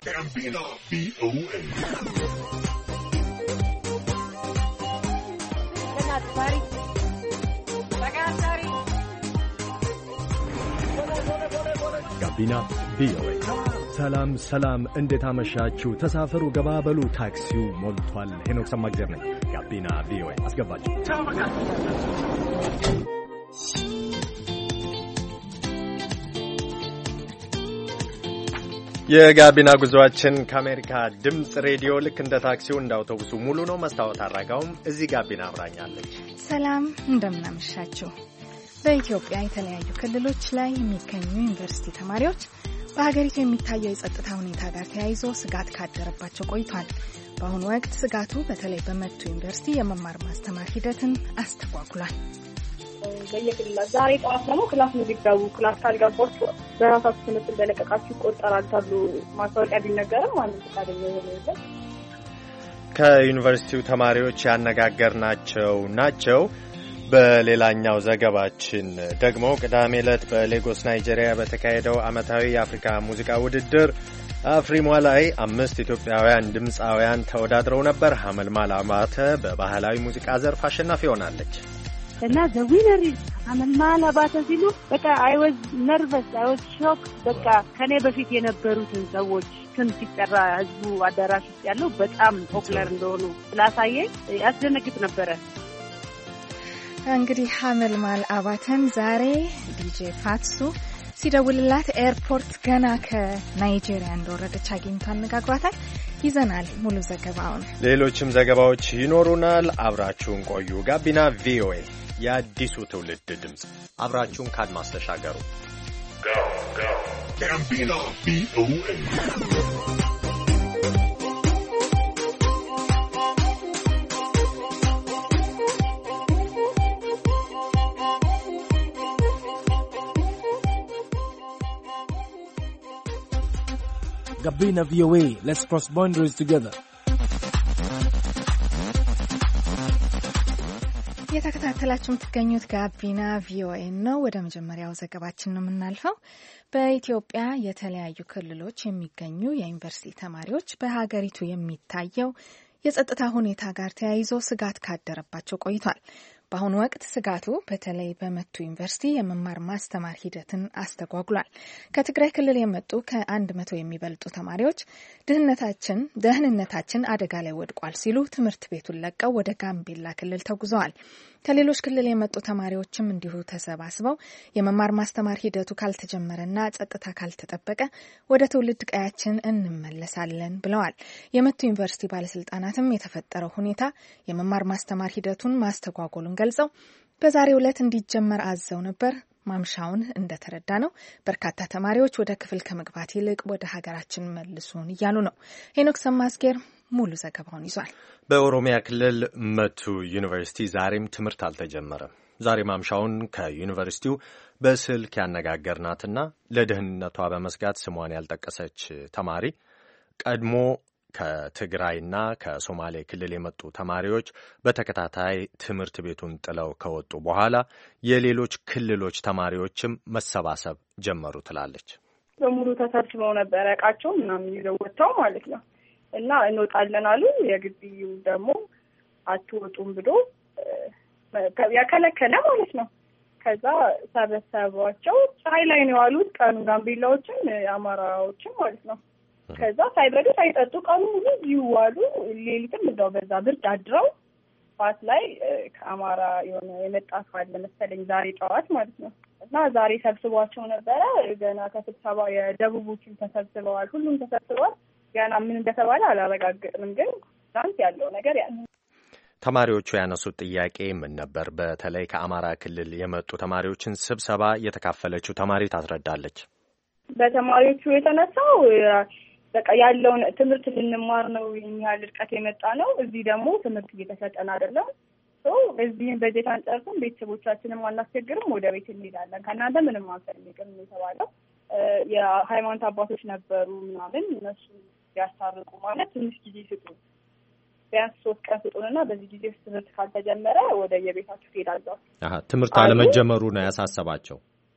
Gambino VOA. ጋቢና ቪኦኤ። ሰላም ሰላም፣ እንዴት አመሻችሁ? ተሳፈሩ፣ ገባበሉ፣ ታክሲው ሞልቷል። ሄኖክ ሰማግዜር ነኝ። ጋቢና ቪኦኤ አስገባችሁ። የጋቢና ጉዞአችን ከአሜሪካ ድምፅ ሬዲዮ ልክ እንደ ታክሲው እንደ አውቶቡሱ ሙሉ ነው። መስታወት አራጋውም እዚህ ጋቢና አብራኛለች። ሰላም እንደምናመሻችሁ። በኢትዮጵያ የተለያዩ ክልሎች ላይ የሚገኙ ዩኒቨርሲቲ ተማሪዎች በሀገሪቱ የሚታየው የጸጥታ ሁኔታ ጋር ተያይዞ ስጋት ካደረባቸው ቆይቷል። በአሁኑ ወቅት ስጋቱ በተለይ በመቱ ዩኒቨርሲቲ የመማር ማስተማር ሂደትን አስተጓጉሏል። በየክልላ ዛሬ ጠዋት ደግሞ ክላስ እንዲገቡ ክላስ ካልገባችሁ በራሳችሁ ትምህርት እንደለቀቃችሁ ይቆጠራል ተብሎ ማስታወቂያ ቢነገርም ማንም ፈቃደኛ የለም። ከዩኒቨርሲቲው ተማሪዎች ያነጋገርናቸው ናቸው። በሌላኛው ዘገባችን ደግሞ ቅዳሜ ዕለት በሌጎስ ናይጄሪያ በተካሄደው ዓመታዊ የአፍሪካ ሙዚቃ ውድድር አፍሪሟ ላይ 5 ኢትዮጵያውያን ድምፃውያን ተወዳድረው ነበር። ሀመልማል አባተ በባህላዊ ሙዚቃ ዘርፍ አሸናፊ ሆናለች። እና the winner is ሀመልማል አባተ ሲሉ በቃ I was nervous, I was shocked። በቃ ከኔ በፊት የነበሩትን ሰዎች ስም ሲጠራ ህዝቡ አዳራሽ ውስጥ ያለው በጣም ፖፑላር እንደሆኑ ስላሳየኝ ያስደነግጥ ነበረ። እንግዲህ ሀመልማል አባተን ዛሬ ዲጄ ፋትሱ ሲደውልላት ኤርፖርት ገና ከናይጄሪያ እንደወረደች አግኝቶ አነጋግሯታል። ይዘናል ሙሉ ዘገባውን። ሌሎችም ዘገባዎች ይኖሩናል። አብራችሁን ቆዩ። ጋቢና ቪኦኤ የአዲሱ ትውልድ ድምፅ። አብራችሁን ካድማስ ተሻገሩ። Gambino VOA. Gabina VOA. Let's cross boundaries together. የተከታተላችሁ የምትገኙት ጋቢና ቪኦኤ ነው። ወደ መጀመሪያው ዘገባችን ነው የምናልፈው። በኢትዮጵያ የተለያዩ ክልሎች የሚገኙ የዩኒቨርሲቲ ተማሪዎች በሀገሪቱ የሚታየው የጸጥታ ሁኔታ ጋር ተያይዞ ስጋት ካደረባቸው ቆይቷል። በአሁኑ ወቅት ስጋቱ በተለይ በመቱ ዩኒቨርሲቲ የመማር ማስተማር ሂደትን አስተጓጉሏል። ከትግራይ ክልል የመጡ ከ100 የሚበልጡ ተማሪዎች ደህንነታችን አደጋ ላይ ወድቋል ሲሉ ትምህርት ቤቱን ለቀው ወደ ጋምቤላ ክልል ተጉዘዋል። ከሌሎች ክልል የመጡ ተማሪዎችም እንዲሁ ተሰባስበው የመማር ማስተማር ሂደቱ ካልተጀመረና ጸጥታ ካልተጠበቀ ወደ ትውልድ ቀያችን እንመለሳለን ብለዋል። የመቱ ዩኒቨርሲቲ ባለስልጣናትም የተፈጠረው ሁኔታ የመማር ማስተማር ሂደቱን ማስተጓጎሉን ገልጸው በዛሬው ዕለት እንዲጀመር አዘው ነበር። ማምሻውን እንደተረዳ ነው በርካታ ተማሪዎች ወደ ክፍል ከመግባት ይልቅ ወደ ሀገራችን መልሱን እያሉ ነው። ሄኖክ ሰማዝጌር ሙሉ ዘገባውን ይዟል። በኦሮሚያ ክልል መቱ ዩኒቨርሲቲ ዛሬም ትምህርት አልተጀመረም። ዛሬ ማምሻውን ከዩኒቨርሲቲው በስልክ ያነጋገርናትና ለደህንነቷ በመስጋት ስሟን ያልጠቀሰች ተማሪ ቀድሞ ከትግራይና ከሶማሌ ክልል የመጡ ተማሪዎች በተከታታይ ትምህርት ቤቱን ጥለው ከወጡ በኋላ የሌሎች ክልሎች ተማሪዎችም መሰባሰብ ጀመሩ ትላለች። በሙሉ ተሰብስበው ነበረ እቃቸው ምናምን ይዘው ወጥተው ማለት ነው። እና እንወጣለን አሉ። የግቢው ደግሞ አትወጡም ብሎ ያከለከለ ማለት ነው። ከዛ ሰበሰቧቸው። ፀሐይ ላይ ነው ያሉት ቀኑ ጋምቤላዎችን አማራዎችን ማለት ነው። ከዛ ሳይበሉ ሳይጠጡ ቀኑ ሙሉ ይዋሉ። ሌሊትም እንደው በዛ ብርድ አድረው ፋት ላይ ከአማራ የሆነ የመጣ ሰው አለ መሰለኝ ዛሬ ጠዋት ማለት ነው። እና ዛሬ ሰብስቧቸው ነበረ። ገና ከስብሰባ የደቡቦችን ተሰብስበዋል። ሁሉም ተሰብስበዋል። ገና ምን እንደተባለ አላረጋግጥም፣ ግን ትናንት ያለው ነገር ያ ነው። ተማሪዎቹ ያነሱት ጥያቄ ምን ነበር? በተለይ ከአማራ ክልል የመጡ ተማሪዎችን ስብሰባ የተካፈለችው ተማሪ ታስረዳለች። በተማሪዎቹ የተነሳው በቃ ያለውን ትምህርት ልንማር ነው ያህል ርቀት የመጣ ነው። እዚህ ደግሞ ትምህርት እየተሰጠን አይደለም። እዚህም በጀት አንጨርስም፣ ቤተሰቦቻችንም አናስቸግርም፣ ወደ ቤት እንሄዳለን፣ ከእናንተ ምንም አንፈልግም የተባለው። የሃይማኖት አባቶች ነበሩ ምናምን እነሱ ያስታርቁ ማለት ትንሽ ጊዜ ስጡ፣ ቢያንስ 3 ቀን ስጡንና በዚህ ጊዜ ትምህርት ካልተጀመረ ወደ የቤታችሁ ትሄዳላችሁ። ትምህርት አለመጀመሩ ነው ያሳሰባቸው።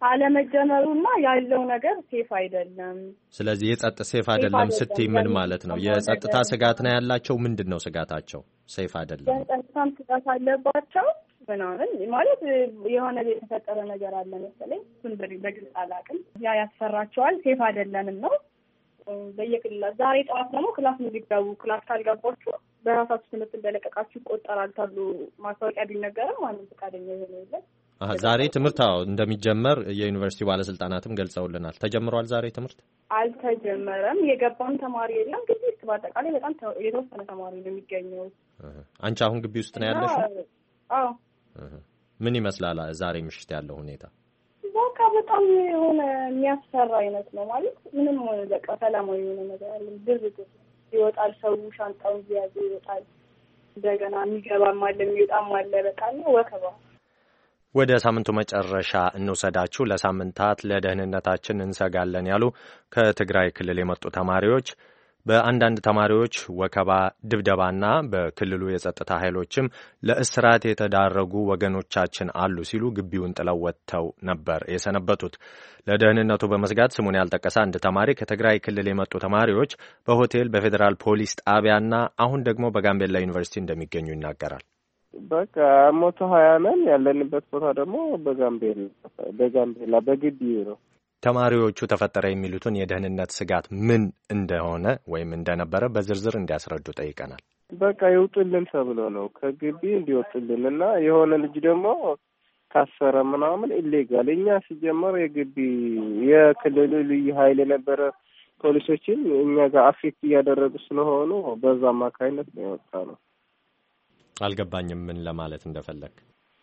አለመጀመሩና ያለው ነገር ሴፍ አይደለም። ስለዚህ ሴፍ አይደለም ስትይ ምን ማለት ነው? የጸጥታ ስጋት ነው ያላቸው? ምንድነው ስጋታቸው? ሴፍ አይደለም የጸጥታም ስጋት አለባቸው ምናምን ማለት የሆነ የተፈጠረ ነገር አለ መሰለኝ። እሱን በግልጽ አላውቅም። ያ ያስፈራቸዋል። ሴፍ አይደለንም ነው በየክልል ዛሬ ጠዋት ደግሞ ክላስ እንዲገቡ ክላስ ካልገባችሁ በራሳችሁ ትምህርት እንደለቀቃችሁ ይቆጠራል ተብሎ ማስታወቂያ ቢነገርም ማንም ፈቃደኛ የሆነ የለም። ዛሬ ትምህርት እንደሚጀመር የዩኒቨርሲቲ ባለስልጣናትም ገልጸውልናል። ተጀምሯል ዛሬ ትምህርት? አልተጀመረም። የገባም ተማሪ የለም። ግቢ ውስጥ በአጠቃላይ በጣም የተወሰነ ተማሪ ነው የሚገኘው። አንቺ አሁን ግቢ ውስጥ ነው ያለሽው? አዎ። ምን ይመስላል ዛሬ ምሽት ያለው ሁኔታ? በቃ በጣም የሆነ የሚያስፈራ አይነት ነው ማለት ምንም በቃ ሰላማዊ የሆነ ነገር አለ። ድርድር ይወጣል፣ ሰው ሻንጣውን ይያዝ ይወጣል። እንደገና የሚገባም አለ የሚወጣም አለ። በቃ ነው ወከባ። ወደ ሳምንቱ መጨረሻ እንውሰዳችሁ። ለሳምንታት ለደህንነታችን እንሰጋለን ያሉ ከትግራይ ክልል የመጡ ተማሪዎች በአንዳንድ ተማሪዎች ወከባ፣ ድብደባና በክልሉ የጸጥታ ኃይሎችም ለእስራት የተዳረጉ ወገኖቻችን አሉ ሲሉ ግቢውን ጥለው ወጥተው ነበር የሰነበቱት። ለደህንነቱ በመስጋት ስሙን ያልጠቀሰ አንድ ተማሪ ከትግራይ ክልል የመጡ ተማሪዎች በሆቴል በፌዴራል ፖሊስ ጣቢያና አሁን ደግሞ በጋምቤላ ዩኒቨርሲቲ እንደሚገኙ ይናገራል። በቃ 120 ነን። ያለንበት ቦታ ደግሞ በጋምቤላ በግቢው ነው። ተማሪዎቹ ተፈጠረ የሚሉትን የደህንነት ስጋት ምን እንደሆነ ወይም እንደነበረ በዝርዝር እንዲያስረዱ ጠይቀናል። በቃ ይውጡልን ተብሎ ነው ከግቢ እንዲወጡልን እና የሆነ ልጅ ደግሞ ካሰረ ምናምን ኢሌጋል። እኛ ሲጀመር የግቢ የክልሉ ልዩ ኃይል የነበረ ፖሊሶችን እኛ ጋር አፌክት እያደረጉ ስለሆኑ በዛ አማካይነት ነው የወጣ ነው። አልገባኝም ምን ለማለት እንደፈለግ።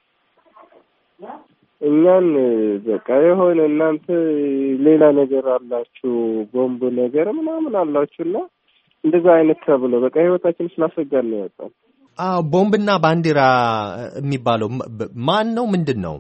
እኛን በቃ የሆነ እናንተ ሌላ ነገር አላችሁ ቦምብ ነገር ምናምን አላችሁና እንደዛ አይነት ተብሎ በቃ ህይወታችን ስላሰጋን ነው የወጣው። ቦምብና ባንዲራ የሚባለው ማን ነው? ምንድነው?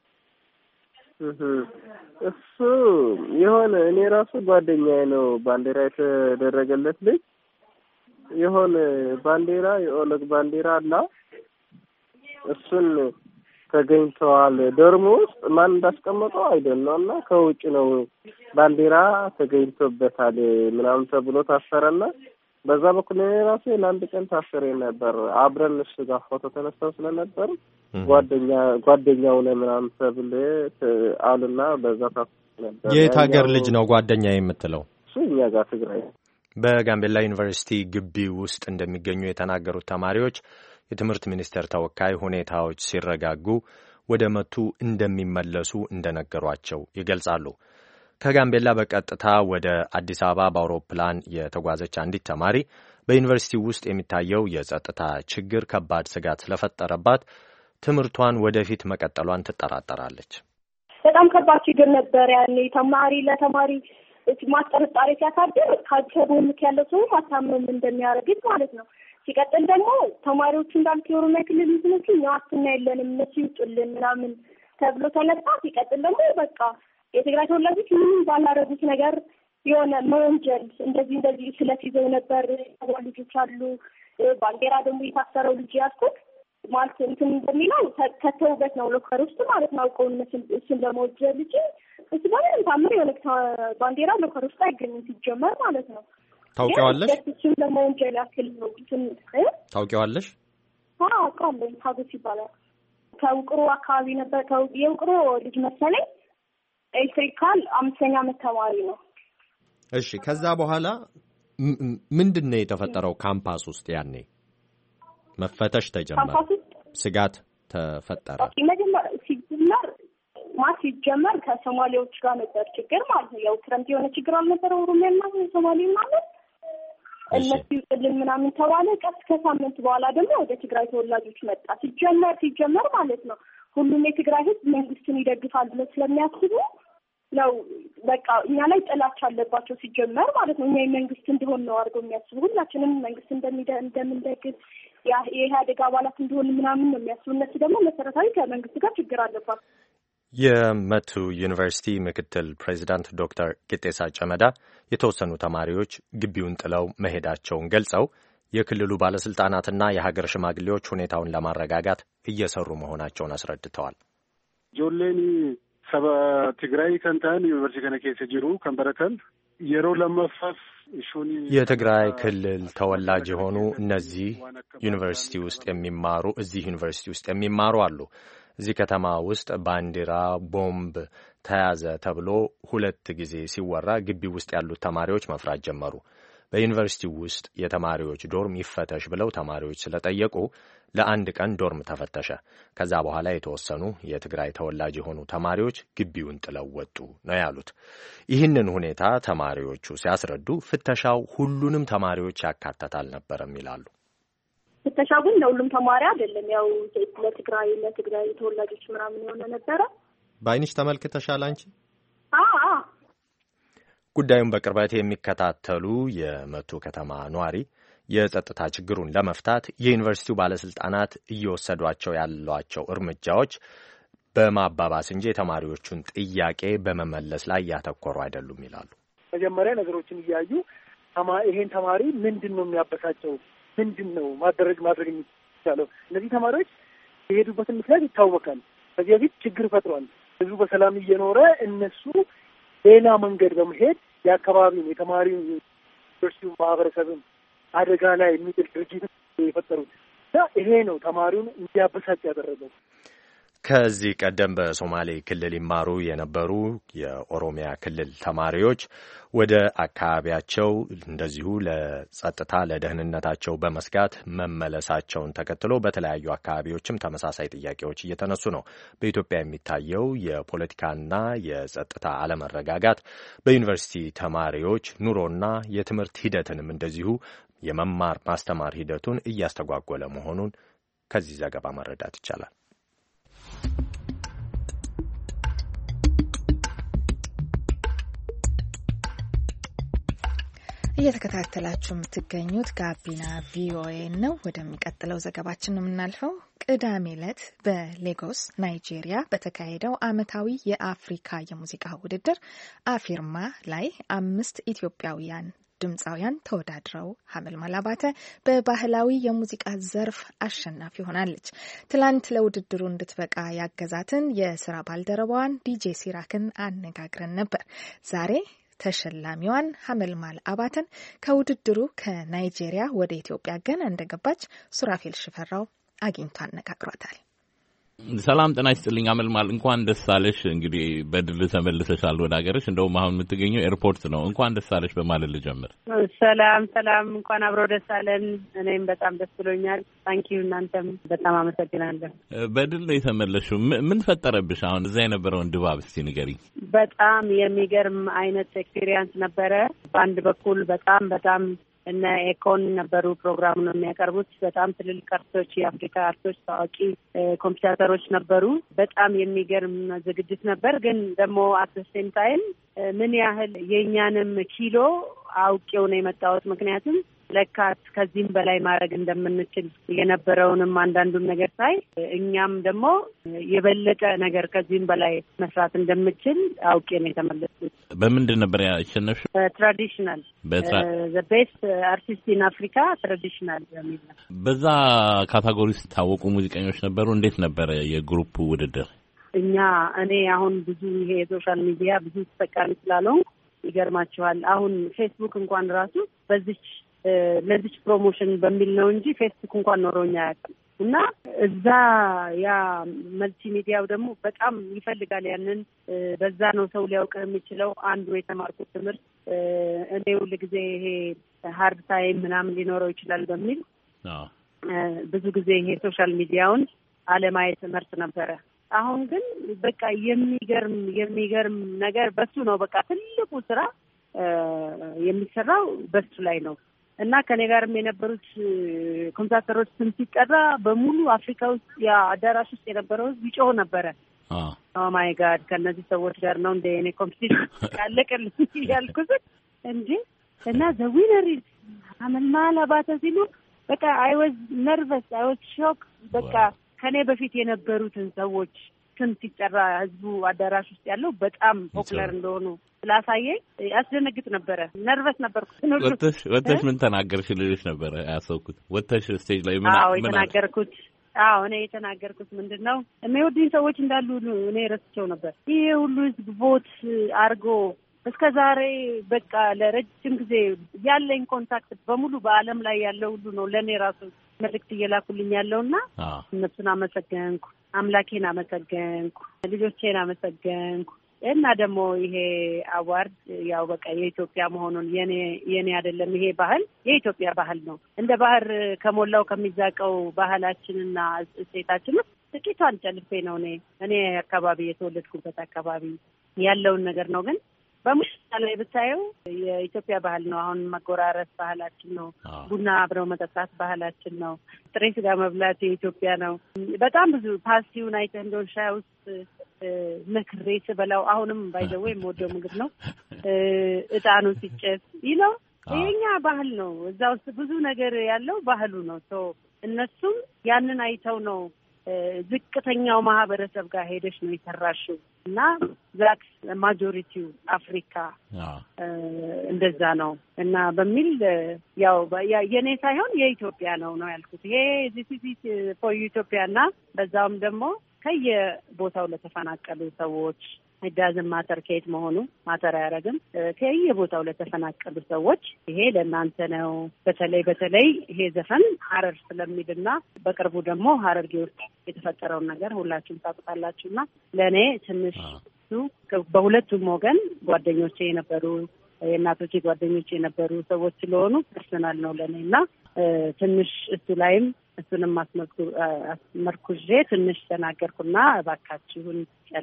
እሱ የሆነ እኔ ራሱ ጓደኛዬ ነው ባንዲራ የተደረገለት ልጅ የሆነ ባንዲራ የኦነግ ባንዲራ አለ እሱን ተገኝተዋል። ደርሞ ውስጥ ማን እንዳስቀመጠው አይደለውና ከውጭ ነው ባንዲራ ተገኝቶበታል ምናምን ተብሎ ታሰረና በዛ በኩል ራሴ ለአንድ ቀን ታሰረ ነበር። አብረን እሱ ጋር ፎቶ ተነስተው ስለነበር ጓደኛው ነው ምናምን ተብሎ አሉና በዛ ታሰረ ነበር። የት ሀገር ልጅ ነው ጓደኛ የምትለው? እሱ እኛ ጋር ትግራይ። በጋምቤላ ዩኒቨርሲቲ ግቢ ውስጥ እንደሚገኙ የተናገሩት ተማሪዎች የትምህርት ሚኒስቴር ተወካይ ሁኔታዎች ሲረጋጉ ወደ መቱ እንደሚመለሱ እንደነገሯቸው ይገልጻሉ። ከጋምቤላ በቀጥታ ወደ አዲስ አበባ በአውሮፕላን የተጓዘች አንዲት ተማሪ በዩኒቨርሲቲ ውስጥ የሚታየው የጸጥታ ችግር ከባድ ስጋት ስለፈጠረባት ትምህርቷን ወደፊት መቀጠሏን ትጠራጠራለች። በጣም ከባድ ችግር ነበር። ያኔ ተማሪ ለተማሪ ማስጠርጣሪ ሲያሳድር ካልቸሩም ያለው ሰው ማሳመም እንደሚያደርግ ማለት ነው። ሲቀጥል ደግሞ ተማሪዎቹ እንዳልክ የኦሮሚያ ክልል ምክንያቱ ዋስትና የለንም እነሱ ይውጡልን ምናምን ተብሎ ተነሳ። ሲቀጥል ደግሞ በቃ የትግራይ ተወላጆች ምንም ባላረጉት ነገር የሆነ መወንጀል እንደዚህ ስለሲዘው ነበር ልጆች አሉ። ባንዲራ ደግሞ የታሰረው ልጅ ያስኩት ማለት እንትን እንደሚለው ከተውበት ነው ሎከር ውስጥ ማለት ነው አውቀው እሱን ለመወንጀል ልጅ እሱ ባለ ታምር የሆነ ባንዲራ ሎከር ውስጥ አይገኝም ሲጀመር ማለት ነው። ታውቂዋለሽ? እሱን ለመወንጀል ያክል ነው እንትን ታውቂዋለሽ? አውቃለሁ። ታጉስ ይባላል። ከውቅሮ አካባቢ ነበር። የውቅሮ ልጅ መሰለኝ ኤሌክትሪካል 5ኛ ዓመት ተማሪ ነው። እሺ ከዛ በኋላ ምንድነው የተፈጠረው? ካምፓስ ውስጥ ያኔ መፈተሽ ተጀመረ፣ ስጋት ተፈጠረ። ሲጀመር ከሶማሌዎች ጋር ነበር ችግር ማለት ነው። ያው ክረምት የሆነ ችግር አልነበረው ኦሮሚያና ሶማሌ ማለት እነሱ ይጥልን ምናምን ተባለ። ቀስ ከሳምንት በኋላ ደግሞ ወደ ትግራይ ተወላጆች መጣ። ሲጀመር ማለት ነው ሁሉም የትግራይ ህዝብ መንግስትን ይደግፋል ብለው ስለሚያስቡ ነው በቃ እኛ ላይ ጥላቻ አለባቸው ሲጀመር ማለት ነው። እኛ የመንግስት እንደሆን ነው አድርገው የሚያስቡ። ሁላችንም መንግስት እንደምንደግፍ የኢህአዴግ አባላት እንደሆን ምናምን ነው የሚያስቡ። እነሱ ደግሞ መሰረታዊ ከመንግስት ጋር ችግር አለባቸው። የመቱ ዩኒቨርሲቲ ምክትል ፕሬዚዳንት ዶክተር ቂጤሳ ጨመዳ የተወሰኑ ተማሪዎች ግቢውን ጥለው መሄዳቸውን ገልጸው የክልሉ ባለስልጣናትና የሀገር ሽማግሌዎች ሁኔታውን ለማረጋጋት እየሰሩ መሆናቸውን አስረድተዋል። ጆሌኒ saba Tigraay kan ta'an yuunivarsiitii kana keessa jiru kan baratan yeroo lammaffaa የትግራይ ክልል ተወላጅ የሆኑ እነዚህ ዩኒቨርሲቲ ውስጥ የሚማሩ አሉ። እዚህ ከተማ ውስጥ ባንዲራ ቦምብ ተያዘ ተብሎ 2 ጊዜ ሲወራ ግቢ ውስጥ ያሉት ተማሪዎች መፍራት ጀመሩ። በዩኒቨርሲቲው ውስጥ የተማሪዎች ዶርም ይፈተሽ ብለው ተማሪዎች ስለጠየቁ ለአንድ ቀን ዶርም ተፈተሸ። ከዛ በኋላ የተወሰኑ የትግራይ ተወላጅ የሆኑ ተማሪዎች ግቢውን ጥለው ወጡ ነው ያሉት። ይህንን ሁኔታ ተማሪዎቹ ሲያስረዱ ፍተሻው ሁሉንም ተማሪዎች ያካተታል ነበርም ይላሉ። ፍተሻው ግን ለሁሉም ተማሪ አይደለም። ያው ለትግራይ ተወላጆች ምናምን የሆነ ነበረ። በአይንሽ ተመልክተሻል አንቺ? ጉዳዩን በቅርበት የሚከታተሉ የመቱ ከተማ ነዋሪ የጸጥታ ችግሩን ለመፍታት የዩኒቨርሲቲው ባለስልጣናት እየወሰዷቸው ያሏቸው እርምጃዎች በማባባስ እንጂ የተማሪዎቹን ጥያቄ በመመለስ ላይ ያተኮሩ አይደሉም ይላሉ። መጀመሪያ ነገሮችን እያዩ ይሄን ተማሪ ምንድነው የሚያበሳጨው? ምንድነው ማድረግ የሚቻለው? እነዚህ ተማሪዎች የሄዱበትን ምክንያት ይታወቃል። ከዚህ በፊት ችግር ፈጥሯል። ህዝቡ በሰላም እየኖረ እነሱ ሌላ መንገድ በመሄድ የአካባቢውን የተማሪውን ዩኒቨርሲቲው ማህበረሰብን አደጋ ላይ የሚጥል ድርጊት የፈጠሩት ይሄ ነው ተማሪውን እንዲያበሳጭ ያደረገው። ከዚህ ቀደም በሶማሌ ክልል ይማሩ የነበሩ የኦሮሚያ ክልል ተማሪዎች ወደ አካባቢያቸው እንደዚሁ ለጸጥታ ለደህንነታቸው በመስጋት መመለሳቸውን ተከትሎ በተለያዩ አካባቢዎችም ተመሳሳይ ጥያቄዎች እየተነሱ ነው። በኢትዮጵያ የሚታየው የፖለቲካና የጸጥታ አለመረጋጋት በዩኒቨርሲቲ ተማሪዎች ኑሮና የትምህርት ሂደትንም እንደዚሁ የመማር ማስተማር ሂደቱን እያስተጓጎለ መሆኑን ከዚህ ዘገባ መረዳት ይቻላል። እየተከታተላችሁ የምትገኙት ጋቢና ቪኦኤ ነው። ወደሚቀጥለው ዘገባችን የምናልፈው ቅዳሜ ዕለት በሌጎስ ናይጄሪያ በተካሄደው ዓመታዊ የአፍሪካ የሙዚቃ ውድድር አፊርማ ላይ 5 ኢትዮጵያውያን ድምፃውያን ተወዳድረው ሀመልማል አባተ በባህላዊ የሙዚቃ ዘርፍ አሸናፊ ሆናለች። ትላንት ለውድድሩ እንድትበቃ ያገዛትን የስራ ባልደረባዋን ዲጄ ሲራክን አነጋግረን ነበር። ዛሬ ተሸላሚዋን ሀመልማል አባተን ከውድድሩ ከናይጄሪያ ወደ ኢትዮጵያ ገና እንደገባች ሱራፌል ሽፈራው አግኝቶ አነጋግሯታል። ሰላም ጤና ይስጥልኝ ሀመልማል፣ እንኳን ደስ አለሽ። እንግዲህ በድል ተመልሰሻል ወደ ሀገርሽ። እንደውም አሁን የምትገኘው ኤርፖርት ነው። እንኳን ደስ አለሽ በማለት ልጀምር። ሰላም፣ እንኳን አብሮ ደስ አለን። እኔም በጣም ደስ ብሎኛል። ታንኪዩ። እናንተም በጣም አመሰግናለሁ። በድል ነው የተመለሽው። ምን ፈጠረብሽ? አሁን እዛ የነበረውን ድባብ እስቲ ንገሪኝ። በጣም የሚገርም አይነት ኤክስፒሪየንስ ነበረ። በአንድ በኩል በጣም እነ ኤኮን ነበሩ ፕሮግራሙን የሚያቀርቡት። በጣም ትልልቅ አርቲስቶች፣ የአፍሪካ አርቲስቶች፣ ታዋቂ ኮምፒውተሮች ነበሩ። በጣም የሚገርም ዝግጅት ነበር። ግን ደግሞ አት ዘ ሴም ታይም ምን ያህል የእኛንም ኪሎ አውቄው ነው የመጣሁት። ምክንያቱም ለካት ከዚህም በላይ ማድረግ እንደምንችል የነበረውንም አንዳንዱን ነገር ሳይ እኛም ደግሞ የበለጠ ነገር ከዚህም በላይ መስራት እንደምችል አውቄ ነው የተመለስኩት። በምንድን ነበር ያሸነፍሽው? ትራዲሽናል ዘ ቤስት አርቲስት ኢን አፍሪካ ትራዲሽናል የሚል ነው። በዛ ካታጎሪ ውስጥ ታወቁ ሙዚቀኞች ነበሩ። እንዴት ነበረ የግሩፕ ውድድር? እኔ አሁን ብዙ ይሄ የሶሻል ሚዲያ ብዙ ተጠቃሚ ስላልሆንኩ ይገርማችኋል፣ አሁን ፌስቡክ እንኳን ራሱ ለዚች ፕሮሞሽን በሚል ነው እንጂ ፌስቡክ እንኳን ኖሮኛ አያውቅም። እና እዛ ያ መልቲ ሚዲያው ደግሞ በጣም ይፈልጋል ያንን። በዛ ነው ሰው ሊያውቅ የሚችለው። አንዱ የተማርኩት ትምህርት እኔ ሁሉ ጊዜ ይሄ ሃርድ ታይም ምናምን ሊኖረው ይችላል በሚል ብዙ ጊዜ ይሄ ሶሻል ሚዲያውን አለማየት ትምህርት ነበረ። አሁን ግን በቃ የሚገርም ነገር በሱ ነው። በቃ ትልቁ ስራ የሚሰራው በሱ ላይ ነው። እና ከኔ ጋርም የነበሩት ኮንሰርተሮች ስም ሲጠራ በሙሉ አፍሪካ ውስጥ ያ አዳራሽ ውስጥ የነበረው ይጮህ ነበረ። ኦ ማይ ጋድ ከነዚህ ሰዎች ጋር ነው እንደ እኔ ኮምፒቲሽን ያለቀልኝ ያልኩት እንጂ። እና ዘ ዊነር ኢዝ ሀመልማል አባተ ሲሉ በቃ አይ ዋዝ ነርቨስ፣ አይ ዋዝ ሾክ። በቃ ከኔ በፊት የነበሩትን ሰዎች ስም ሲጠራ ህዝቡ አዳራሽ ውስጥ ያለው በጣም ፖፑላር እንደሆኑ ስላሳየኝ ያስደነግጥ ነበረ። ነርቨስ ነበርኩ። ወተሽ ምን ተናገርሽ ልልሽ ነበረ ያሰብኩት። ወተሽ ስቴጅ ላይ ምን የተናገርኩት እኔ የተናገርኩት ምንድነው የሚወዱኝ ሰዎች እንዳሉ እኔ ረስቼው ነበር። ይሄ ሁሉ ህዝብ ቮት አርጎ እስከዛሬ በቃ ለረጅም ጊዜ ያለኝ ኮንታክት በሙሉ በአለም ላይ ያለው ሁሉ ነው ለኔ ራሱ መልእክት እየላኩልኝ ያለውና እነሱን አመሰገንኩ፣ አምላኬን አመሰገንኩ፣ ልጆቼን አመሰገንኩ። እና ደግሞ ይሄ አዋርድ ያው በቃ የኢትዮጵያ መሆኑን የኔ አይደለም። ይሄ ባህል የኢትዮጵያ ባህል ነው። እንደ ባህር ከሞላው ከሚዛቀው ባህላችንና እሴታችን ጥቂቷን ጨልፌ ነው እኔ አካባቢ የተወለድኩበት አካባቢ ያለውን ነገር ነው። ግን በሙሽራ ላይ ብታየው የኢትዮጵያ ባህል ነው። አሁን መጎራረስ ባህላችን ነው። ቡና አብረው መጠጣት ባህላችን ነው። ጥሬ ስጋ መብላት የኢትዮጵያ ነው። በጣም ብዙ ፓስቲውን አይተህ እንደው ሻይ ውስጥ መክሬ ስበላው አሁንም ባይዘው የምወደው ምግብ ነው። እጣኑ ሲጨስ ነው የኛ ባህል ነው። እዛ ውስጥ ብዙ ነገር ያለው ባህሉ ነው። እነሱም ያንን አይተው ነው ዝቅተኛው ማህበረሰብ ጋር ሄደሽ ነው የሰራሽው እና ዛት ማጆሪቲው አፍሪካ እንደዛ ነው እና በሚል ያው የኔ ሳይሆን የኢትዮጵያ ነው ያልኩት። ይሄ this is for ኢትዮጵያ እና በዛውም ደግሞ ከየቦታው ለተፈናቀሉ ሰዎች ዳዝም ማተር ከየት መሆኑ ማተር አያረግም። ከየቦታው ለተፈናቀሉ ሰዎች ይሄ ለእናንተ ነው። በተለይ ይሄ ዘፈን ሀረር ስለሚልና በቅርቡ ደግሞ ሀረርጌ ውስጥ የተፈጠረውን ነገር ሁላችሁም ታውቃላችሁና ለእኔ ትንሽ በሁለቱም ወገን ጓደኞቼ የነበሩ የእናቶቼ ጓደኞቼ የነበሩ ሰዎች ስለሆኑ ፐርሰናል ነው ለእኔና ትንሽ እሱ ላይም እሱንም አስመርኩዤ ትንሽ ተናገርኩና እባካችሁን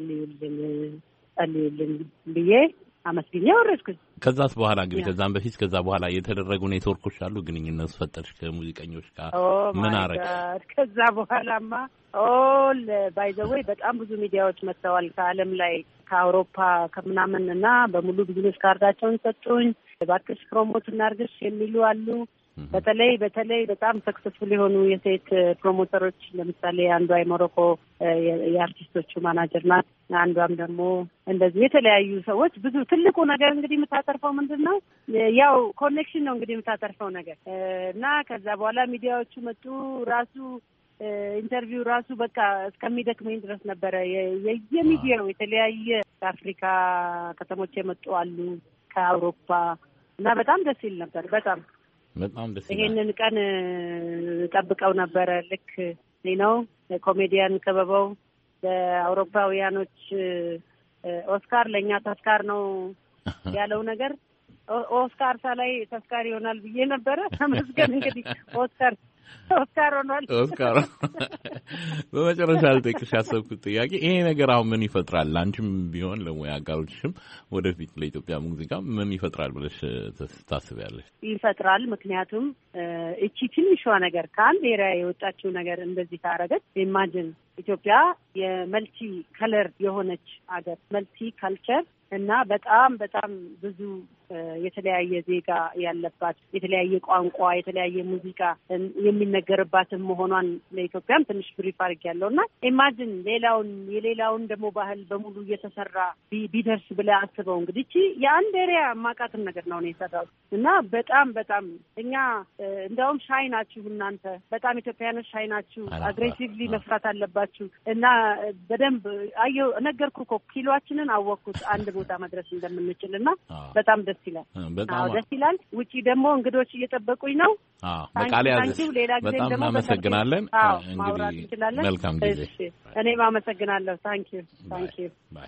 ጸልዩልን ብዬ አመስግኜ ወረድኩኝ። ከዛስ በኋላ እንግዲህ ከዛም በፊት ከዛ በኋላ የተደረጉ ኔትወርኮች አሉ፣ ግንኙነት ፈጠርሽ ከሙዚቀኞች ጋር ምን አረግሽ? ከዛ በኋላማ ባይ ዘ ዌይ በጣም ብዙ ሚዲያዎች መጥተዋል ከዓለም ላይ ከአውሮፓ ከምናምን እና በሙሉ ቢዝነስ ካርዳቸውን ሰጡኝ። እባክሽ ፕሮሞት እናርግሽ የሚሉ አሉ። በተለይ በጣም ሰክሰስፉል የሆኑ የሴት ፕሮሞተሮች ለምሳሌ አንዷ የሞሮኮ የአርቲስቶቹ ማናጀር ናት። አንዷም ደግሞ እንደዚህ የተለያዩ ሰዎች ብዙ ትልቁ ነገር እንግዲህ የምታተርፈው ምንድነው ያው ኮኔክሽን ነው እንግዲህ የምታተርፈው ነገር እና ከዛ በኋላ ሚዲያዎቹ መጡ። ራሱ ኢንተርቪው ራሱ በቃ እስከሚደክመኝ ድረስ ነበረ። የሚዲያው የተለያየ ከአፍሪካ ከተሞች የመጡ አሉ ከአውሮፓ እና በጣም ደስ ይል ነበር። በጣም ደስ ይላል። ይሄንን ቀን ጠብቀው ነበረ። ልክ ነው ኮሜዲያን ከበበው በአውሮፓውያኖች ኦስካር ለኛ ተስካር ነው ያለው ነገር ኦስካር ሳላይ ተስካር ይሆናል ብዬ ነበረ። ተመስገን እንግዲህ ኦስካር ሆኗል። ኦስካር በመጨረሻ ልጠይቅሽ ያሰብኩት ጥያቄ ይሄ ነገር አሁን ምን ይፈጥራል? አንቺም ቢሆን ለሙያ አጋሮችሽም ወደፊት ለኢትዮጵያ ሙዚቃ ምን ይፈጥራል ብለሽ ታስቢያለሽ? ይፈጥራል። ምክንያቱም እቺ ትንሿ ነገር ከአንድ ኤሪያ የወጣችው ነገር እንደዚህ ታረገች። ኢማጂን ኢትዮጵያ የመልቲ ከለር የሆነች ሀገር መልቲ ካልቸር እና በጣም ብዙ የተለያየ ዜጋ ያለባት የተለያየ ቋንቋ የተለያየ ሙዚቃ የሚነገርባትን መሆኗን ለኢትዮጵያም ትንሽ ብሪፍ አድርጌያለሁና ኢማጂን የሌላውን ደግሞ ባህል በሙሉ እየተሰራ ቢደርስ ብለህ አስበው። እንግዲህ እቺ የአንድ ኤሪያ ማቃትን ነገር ነው የሰራው እና በጣም እኛ እንደውም ሻይ ናችሁ እናንተ በጣም ኢትዮጵያኖች ሻይ ናችሁ። አግሬሲቭሊ መስራት አለባችሁ እና በደንብ አየሁ ነገርኩህ እኮ ኪሎአችንን አወቅኩት አንድ ቦታ መድረስ እንደምንችልና በጣም ደስ ይላል። ደስ ይላል። ውጪ ደግሞ እንግዶች እየጠበቁኝ ነው። በቃል ያዘሽ በጣም እናመሰግናለን። እንግዲህ መልካም ጊዜ። እኔም አመሰግናለሁ። ታንክ ዩ ባይ።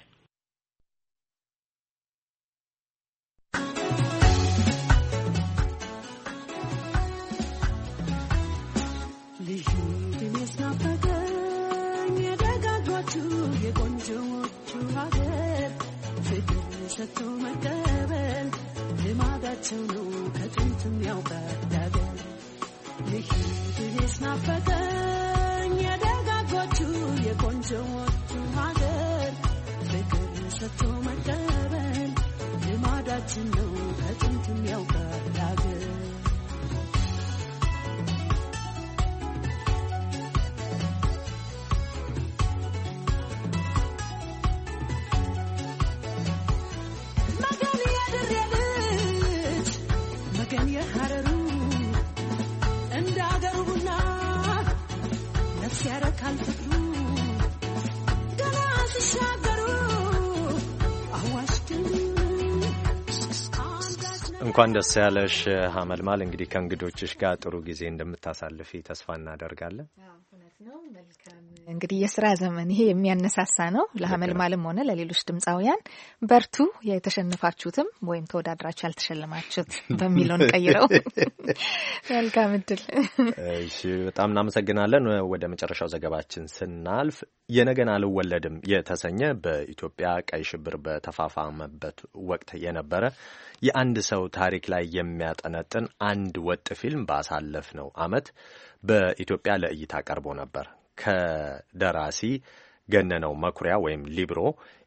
ሰጥቶ መቀበል ልማዳቸው ነው ከጥንትም ያውቃል። ልሂድስ ናፈቀኝ የደጋጎቹ የቆንጆዎቹ ሀገር ፍቅር ሰጥቶ መቀበል ልማዳችን ነው ከጥንትም ያውቃል ሀገር ሲያረካል ፍቅሩ ገና ሲሻገሩ አዋሽ እንኳን ደስ ያለሽ ሀመልማል። እንግዲህ ከእንግዶችሽ ጋር ጥሩ ጊዜ እንደምታሳልፊ ተስፋ እናደርጋለን። እንግዲህ የስራ ዘመን ይሄ የሚያነሳሳ ነው። ለሀመልማልም ሆነ ለሌሎች ድምጻውያን በርቱ፣ የተሸነፋችሁትም ወይም ተወዳድራችሁ ያልተሸለማችሁት በሚለው እንቀይረው። መልካም እድል። እሺ፣ በጣም እናመሰግናለን። ወደ መጨረሻው ዘገባችን ስናልፍ የነገን አልወለድም የተሰኘ በኢትዮጵያ ቀይ ሽብር በተፋፋመበት ወቅት የነበረ የአንድ ሰው ታሪክ ላይ የሚያጠነጥን አንድ ወጥ ፊልም ባሳለፍነው ዓመት በኢትዮጵያ ለእይታ ቀርቦ ነበር። ከደራሲ ገነነው መኩሪያ ወይም ሊብሮ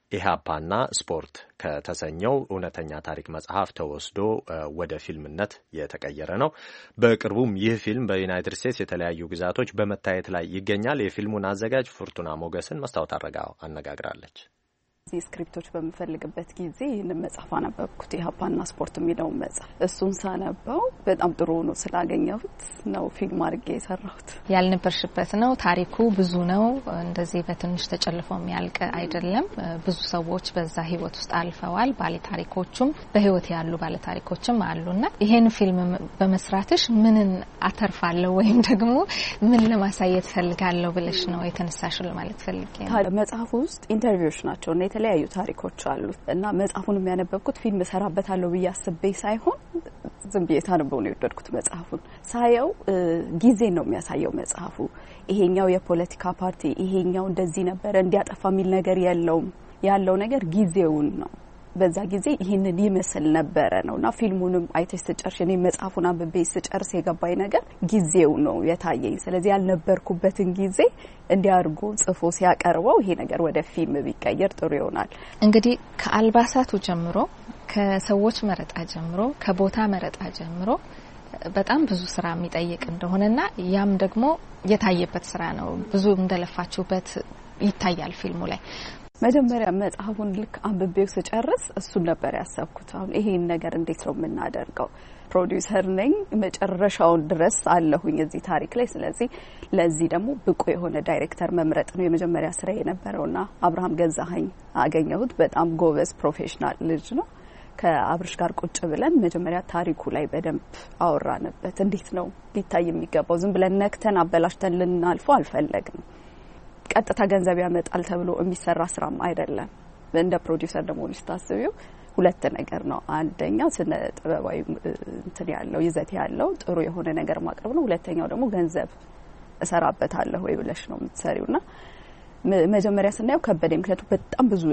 ኢህአፓና ስፖርት ከተሰኘው እውነተኛ ታሪክ መጽሐፍ ተወስዶ ወደ ፊልምነት የተቀየረ ነው። በቅርቡም ይህ ፊልም በዩናይትድ ስቴትስ የተለያዩ ግዛቶች በመታየት ላይ ይገኛል። የፊልሙን አዘጋጅ ፍርቱና ሞገስን መስታወት አረጋው አነጋግራለች። እዚህ ስክሪፕቶች በምፈልግበት ጊዜ ይህንን መጽሐፍ አነበብኩት፣ ኢህአፓና ስፖርት የሚለውን መጽሐፍ። እሱን ሳነበው በጣም ጥሩ ሆኖ ስላገኘሁት ነው ፊልም አድርጌ የሰራሁት። ያልነበርሽበት ነው፣ ታሪኩ ብዙ ነው። እንደዚህ በትንሽ ተጨልፎ የሚያልቅ አይደለም። ብዙ ሰዎች በዛ ህይወት ውስጥ አልፈዋል። ባለ ታሪኮቹም በህይወት ያሉ ባለ ታሪኮችም አሉና ይሄን ፊልም በመስራትሽ ምንን አተርፋለሁ ወይም ደግሞ ምን ለማሳየት ፈልጋለሁ ብለሽ ነው የተነሳሽው ማለት ፈልጌ ነው። መጽሐፉ ውስጥ ኢንተርቪውዎች ናቸው እና የተለያዩ ታሪኮች አሉ እና መጽሐፉን የሚያነበብኩት ፊልም ሰራበታለሁ ብዬ አስቤ ሳይሆን ዝም ብዬ ታነበው ነው የወደድኩት። መጽሐፉን ሳየው ጊዜ ነው የሚያሳየው መጽሐፉ። ይሄኛው የፖለቲካ ፓርቲ ይሄኛው እንደዚህ ነበር እንዲያጠፋ የሚል ነገር የለውም። ያለው ነገር ጊዜውን ነው። በዛ ጊዜ ይሄንን ይመስል ነበረ ነውና ፊልሙንም አይተሽ ስጨርሽ እኔ መጽሐፉን አንብቤ ስጨርስ የገባኝ ነገር ጊዜው ነው የታየኝ። ስለዚህ ያልነበርኩበትን ጊዜ እንዲያርጉ ጽፎ ሲያቀርበው ይሄ ነገር ወደ ፊልም ቢቀየር ጥሩ ይሆናል። እንግዲህ ከአልባሳቱ ጀምሮ፣ ከሰዎች መረጣ ጀምሮ፣ ከቦታ መረጣ ጀምሮ በጣም ብዙ ስራ የሚጠይቅ እንደሆነና ያም ደግሞ የታየበት ስራ ነው። ብዙ እንደለፋችሁበት ይታያል ፊልሙ ላይ። መጀመሪያ መጽሐፉን ልክ አንብቤው ስጨርስ እሱን ነበር ያሰብኩት። አሁን ይሄን ነገር እንዴት ነው የምናደርገው? ፕሮዲዩሰር ነኝ፣ መጨረሻውን ድረስ አለሁኝ እዚህ ታሪክ ላይ። ስለዚህ ለዚህ ደግሞ ብቁ የሆነ ዳይሬክተር መምረጥ ነው የመጀመሪያ ስራ የነበረውና አብርሃም ገዛኸኝ አገኘሁት። በጣም ጎበዝ ፕሮፌሽናል ልጅ ነው። ከአብርሽ ጋር ቁጭ ብለን መጀመሪያ ታሪኩ ላይ በደንብ አወራንበት። እንዴት ነው ሊታይ የሚገባው? ዝም ብለን ነክተን አበላሽተን ልናልፈው አልፈለግንም። ቀጥታ ገንዘብ ያመጣል ተብሎ የሚሰራ ስራም አይደለም። እንደ ፕሮዲዩሰር ደግሞ ልታስቢው ሁለት ነገር ነው። አንደኛ ስነ ጥበባዊ እንትን ያለው ይዘት ያለው ጥሩ የሆነ ነገር ማቅረብ ነው። ሁለተኛው ደግሞ ገንዘብ እሰራበታለሁ ወይ ብለሽ ነው የምትሰሪውና መጀመሪያ ስናየው ከበደ። ምክንያቱም በጣም ብዙ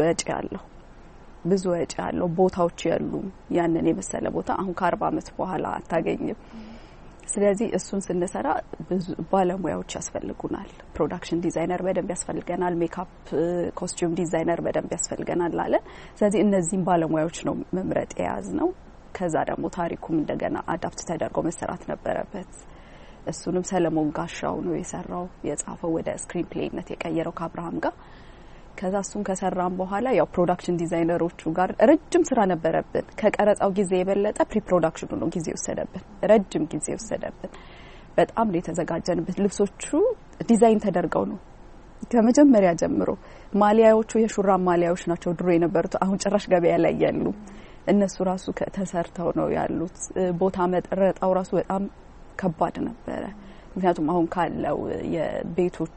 ወጪ ያለው ቦታዎች ያሉም ያንን የመሰለ ቦታ አሁን ከ40 አመት በኋላ አታገኝም። ስለዚህ እሱን ስንሰራ ብዙ ባለሙያዎች ያስፈልጉናል። ፕሮዳክሽን ዲዛይነር በደንብ ያስፈልገናል፣ ሜካፕ ኮስቲዩም ዲዛይነር በደንብ ያስፈልገናል አለ። ስለዚህ እነዚህን ባለሙያዎች ነው መምረጥ የያዝነው። ከዛ ደግሞ ታሪኩም እንደገና አዳፕት ተደርጎ መሰራት ነበረበት። እሱንም ሰለሞን ጋሻው ነው የሰራው፣ የጻፈው ወደ ስክሪን ፕሌይነት የቀየረው ከአብርሃም ጋር። ከዛ እሱን ከሰራን በኋላ ያው ፕሮዳክሽን ዲዛይነሮቹ ጋር ረጅም ስራ ነበረብን። ከቀረጻው ጊዜ የበለጠ ፕሪ ፕሮዳክሽኑ ነው ጊዜ ወሰደብን፣ ረጅም ጊዜ ወሰደብን። በጣም ነው የተዘጋጀንበት። ልብሶቹ ዲዛይን ተደርገው ነው ከመጀመሪያ ጀምሮ። ማሊያዎቹ የሹራብ ማሊያዎች ናቸው ድሮ የነበሩት፣ አሁን ጭራሽ ገበያ ላይ ያሉ እነሱ ራሱ ተሰርተው ነው ያሉት። ቦታ መረጣው ራሱ በጣም ከባድ ነበረ። ምክንያቱም አሁን ካለው የቤቶች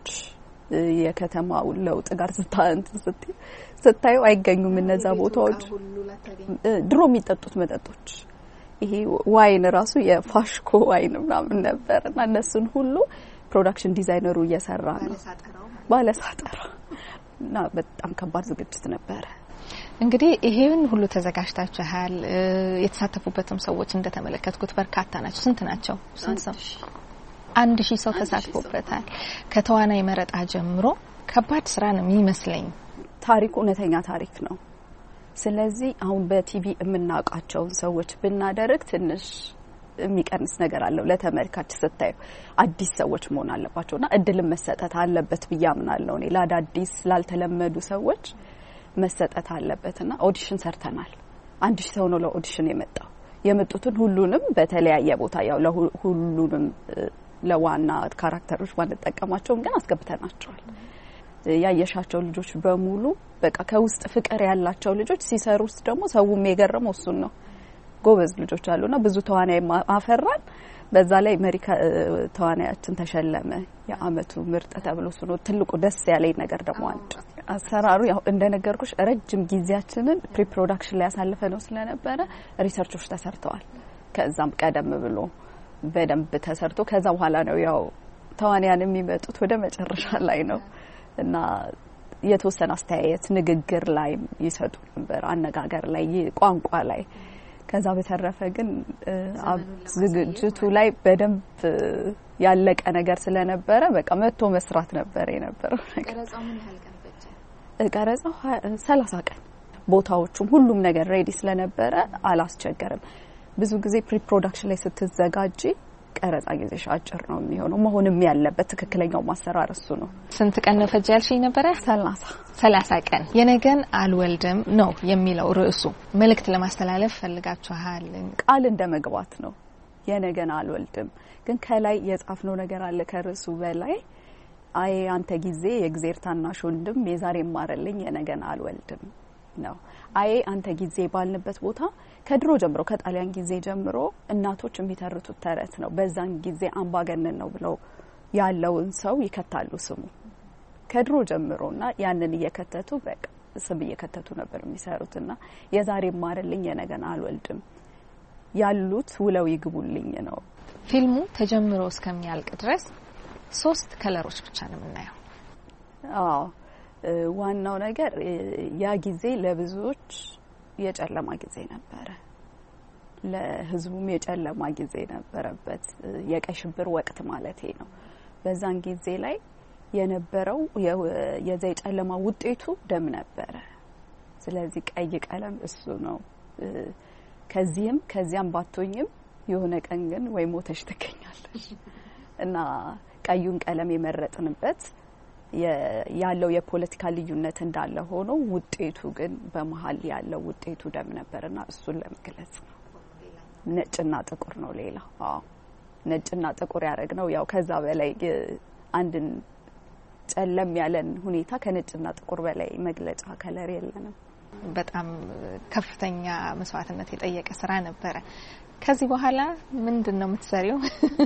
የከተማው ለውጥ ጋር ስታዩ አይገኙም እነዛ ቦታዎች። ድሮ የሚጠጡት መጠጦች ይሄ ዋይን ራሱ የፋሽኮ ዋይን ምናምን ነበርና እነሱን ሁሉ ፕሮዳክሽን ዲዛይነሩ እየሰራ ነው ባለሳጠራ እና በጣም ከባድ ዝግጅት ነበረ። እንግዲህ ይሄን ሁሉ ተዘጋጅታችኋል። የተሳተፉበትም ሰዎች እንደተመለከትኩት በርካታ ናቸው። ስንት ናቸው? ስንት ሰው? 1000 ሰው ተሳትፎበታል። ከተዋናይ መረጣ ጀምሮ ከባድ ስራ ነው የሚመስለኝ። ታሪኩ እውነተኛ ታሪክ ነው። ስለዚህ አሁን በቲቪ የምናውቃቸው ሰዎች ብናደርግ ትንሽ የሚቀንስ ነገር አለው። ለተመልካች ስታዩ አዲስ ሰዎች መሆን አለባቸውና እድል መሰጠት አለበት ብዬ አምናለሁ። እኔ ለአዳዲስ ላልተለመዱ ሰዎች መሰጠት አለበትና ኦዲሽን ሰርተናል። 1000 ሰው ነው ለኦዲሽን የመጣው። የመጡትን ሁሉንም በተለያየ ቦታ ያው ለሁሉንም ለዋና ካራክተሮች ባንጠቀማቸውም ግን አስገብተናቸዋል። ያየሻቸው ልጆች በሙሉ በቃ ከውስጥ ፍቅር ያላቸው ልጆች ሲሰሩ ውስጥ ደግሞ ሰውም የገረመው እሱን ነው። ጎበዝ ልጆች አሉና ብዙ ተዋናይ አፈራን። በዛ ላይ አሜሪካ ተዋናያችን ተሸለመ የአመቱ ምርጥ ተብሎ እሱ ነው ትልቁ ደስ ያለኝ ነገር። ደግሞ አንድ አሰራሩ ያው እንደነገርኩሽ ረጅም ጊዜያችንን ፕሪ ፕሮዳክሽን ላይ ያሳለፈ ነው ስለነበረ ሪሰርቾች ተሰርተዋል። ከዛም ቀደም ብሎ በደንብ ተሰርቶ ከዛ በኋላ ነው ያው ተዋናያን የሚመጡት ወደ መጨረሻ ላይ ነው እና የተወሰነ አስተያየት ንግግር ላይ ይሰጡ ነበር፣ አነጋገር ላይ፣ ቋንቋ ላይ። ከዛ በተረፈ ግን ዝግጅቱ ላይ በደንብ ያለቀ ነገር ስለነበረ በቃ መጥቶ መስራት ነበር የነበረው ነገር። ቀረጻው ምን ያህል ቀን ፈጀ? ቀረጻው 30 ቀን። ቦታዎቹም ሁሉም ነገር ሬዲ ስለነበረ አላስቸገረም። ብዙ ጊዜ ፕሪ ፕሮዳክሽን ላይ ስትዘጋጂ ቀረጻ ጊዜሽ አጭር ነው የሚሆነው። መሆንም ያለበት ትክክለኛው ማሰራር እሱ ነው። ስንት ቀን ነው ፈጀ ያልሽኝ ነበር? 30 ቀን። የነገን አልወልድም ነው የሚለው ርዕሱ። መልእክት ለማስተላለፍ ፈልጋችኋል? ቃል እንደመግባት ነው። የነገን አልወልድም ግን ከላይ የጻፍነው ነገር አለ ከርዕሱ በላይ። አይ አንተ ጊዜ የእግዚአብሔር ታናሽ ወንድም የዛሬ ማረልኝ የነገን አልወልድም ነው። አይ አንተ ጊዜ ባልንበት ቦታ ከድሮ ጀምሮ ከጣሊያን ጊዜ ጀምሮ እናቶች የሚተርቱት ተረት ነው። በዛን ጊዜ አምባገነን ነው ብለው ያለውን ሰው ይከታሉ ስሙ ከድሮ ጀምሮና ያንን እየከተቱ በቃ ስም እየከተቱ ነበር የሚሰሩትና የዛሬ ማረልኝ የነገን አልወልድም ያሉት ውለው ይግቡልኝ ነው። ፊልሙ ተጀምሮ እስከሚያልቅ ድረስ 3 ከለሮች ብቻ ነው የምናየው። አዎ ዋናው ነገር ያ ጊዜ ለብዙዎች የጨለማ ጊዜ ነበረ። ለህዝቡም የጨለማ ጊዜ ነበረበት። የቀይ ሽብር ወቅት ማለቴ ነው። በዛን ጊዜ ላይ የነበረው የዛ የጨለማ ውጤቱ ደም ነበረ። ስለዚህ ቀይ ቀለም እሱ ነው። ከዚያም ባቶኝም የሆነ ቀን ግን ወይ ሞተሽ ትገኛለሽ እና ቀዩን ቀለም የመረጥንበት ያለው የፖለቲካ ልዩነት እንዳለ ሆኖ ውጤቱ ግን በመሃል ያለው ውጤቱ ደም ነበርና እሱን ለመግለጽ ነው። ነጭና ጥቁር ነው ሌላ። ነጭና ጥቁር ያረግነው ያው ከዛ በላይ አንድን ጨለም ያለን ሁኔታ ከነጭና ጥቁር በላይ መግለጫ ከለር የለንም። በጣም ከፍተኛ መስዋዕትነት የጠየቀ ስራ ነበረ። ከዚህ በኋላ ምንድነው የምትሰሪው?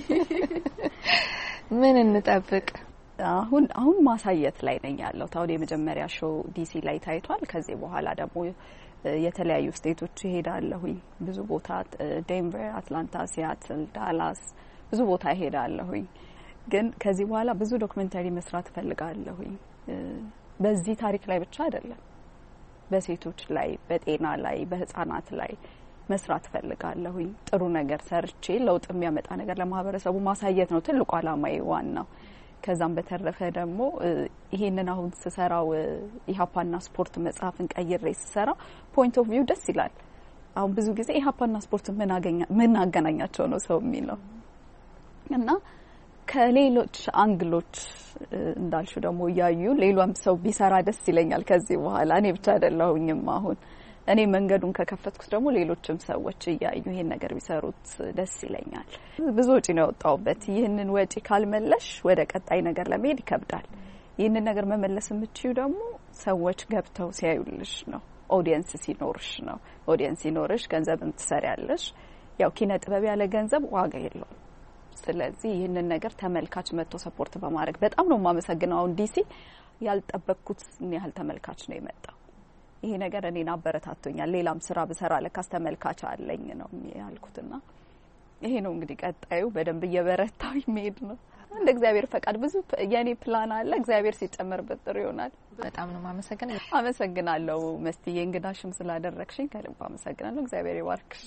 ምን እንጠብቅ? አሁን ማሳየት ላይ ነኝ ያለው። ታው የመጀመሪያ ሾው ዲሲ ላይ ታይቷል። ከዚህ በኋላ ደግሞ የተለያዩ ስቴቶች ይሄዳለሁኝ። ብዙ ቦታ ዴንቨር፣ አትላንታ፣ ሲያትል፣ ዳላስ ብዙ ቦታ ይሄዳለሁኝ። ግን ከዚህ በኋላ ብዙ ዶክመንታሪ መስራት ፈልጋለሁኝ። በዚህ ታሪክ ላይ ብቻ አይደለም፣ በሴቶች ላይ፣ በጤና ላይ፣ በህፃናት ላይ መስራት ፈልጋለሁኝ። ጥሩ ነገር ሰርቼ ለውጥ የሚያመጣ ነገር ለማህበረሰቡ ማሳየት ነው ትልቁ አላማዬ ዋናው። ከዛም በተረፈ ደግሞ ይሄንን አሁን ስሰራው ኢሃፓና ስፖርት መጽሐፍን ቀይሬ ስሰራ ፖይንት ኦፍ ቪው ደስ ይላል። አሁን ብዙ ጊዜ ኢሃፓና ስፖርት ምን አገናኛቸው ነው ሰው የሚለው እና ከሌሎች አንግሎች እንዳልሹ ደግሞ ያዩ ሌላም ሰው ቢሰራ ደስ ይለኛል። ከዚህ በኋላ እኔ ብቻ አይደለሁኝም። አሁን እኔ መንገዱን ከከፈትኩት ደግሞ ሌሎችም ሰዎች ያዩ ይሄን ነገር ቢሰሩት ደስ ይለኛል። ብዙ ወጪ ነው ያወጣውበት። ይሄንን ወጪ ካልመለሽ ወደ ቀጣይ ነገር ለመሄድ ይከብዳል። ይሄንን ነገር መመለስ የምትችይው ደግሞ ሰዎች ገብተው ሲያዩልሽ ነው። ኦዲየንስ ሲኖርሽ ነው። ኦዲየንስ ሲኖርሽ ገንዘብም ትሰሪያለሽ። ያው ኪነ ጥበብ ያለ ገንዘብ ዋጋ የለውም። ስለዚህ ይሄንን ነገር ተመልካች መጥቶ ሰፖርት በማድረግ በጣም ነው የማመሰግነው። አሁን ዲሲ ያልጠበቅኩት ያህል ተመልካች ነው የመጣው። ይሄ ነገር እኔን አበረታቶኛል። ሌላም ስራ በሰራ ለካስ ተመልካች አለኝ ነው ያልኩትና ይሄ ነው እንግዲህ ቀጣዩ በደንብ እየበረታው ይሄድ ነው። እንደ እግዚአብሔር ፈቃድ ብዙ የኔ ፕላን አለ። እግዚአብሔር ሲጨመርበት ጥሩ ይሆናል። በጣም ነው ማመሰግነው። አመሰግናለሁ መስቲዬ፣ እንግዳሽም ስላደረግሽኝ ከልብ አመሰግናለሁ። እግዚአብሔር ይባርክሽ።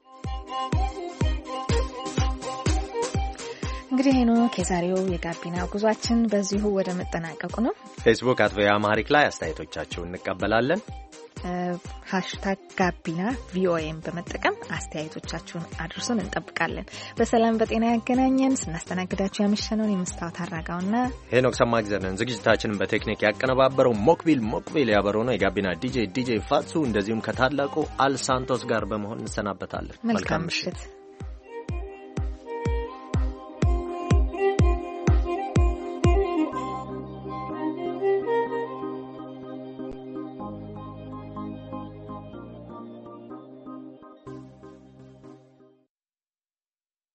እንግዲህ ሄኖክ የዛሬው የጋቢና ጉዟችን በዚሁ ወደ መጠናቀቁ ነው። ፌስቡክ @ቪኦኤ ላይ አስተያየቶቻችሁን እንቀበላለን። #ጋቢና ቪኦኤን በመጠቀም አስተያየቶቻችሁን አድርሱን፣ እንጠብቃለን። በሰላም በጤና ያገናኘን። ስናስተናግዳችሁ ያመሸነውን የመስታወት አራጋውና ሄኖክ ሰማግዘርን፣ ዝግጅታችንን በቴክኒክ ያቀነባበረው ሞክቢል ያበረው ነው። የጋቢና ዲጄ ፋጹ፣ እንደዚሁም ከታላቁ አልሳንቶስ ጋር በመሆን እንሰናበታለን። መልካም ምሽት።